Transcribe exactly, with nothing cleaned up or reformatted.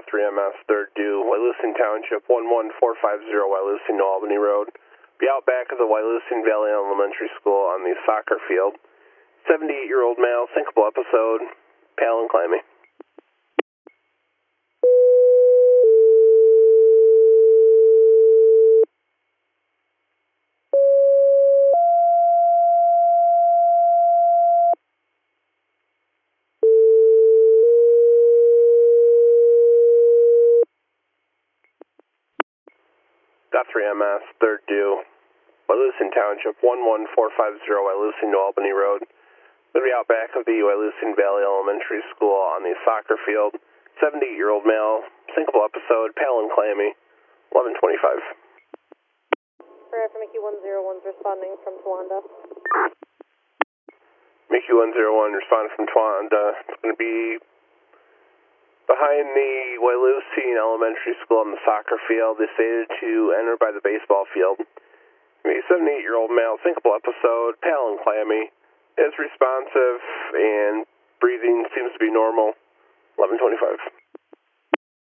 three M S, third due, Wyalusing Township, one one four five zero Wyalusing to Albany Road. Be out back of the Wyalusing Valley Elementary School on the soccer field. seventy-eight-year-old male, syncopal episode, pale and clammy. Got three M S, third due, Wyalusing Township, one one four five zero Wyalusing to Albany Road. They'll be out back of the Wyalusing Valley Elementary School on the soccer field. seventy-eight-year-old male, syncopal episode, pale and clammy, eleven twenty-five. Alright, for Mickey one zero one's responding from Towanda. Mickey one zero one responding from Towanda. It's going to be behind the Wyalusing Elementary School on the soccer field. They stated to enter by the baseball field. A seventy-eight-year-old male, syncopal episode, pale and clammy, is responsive and breathing seems to be normal, eleven twenty-five.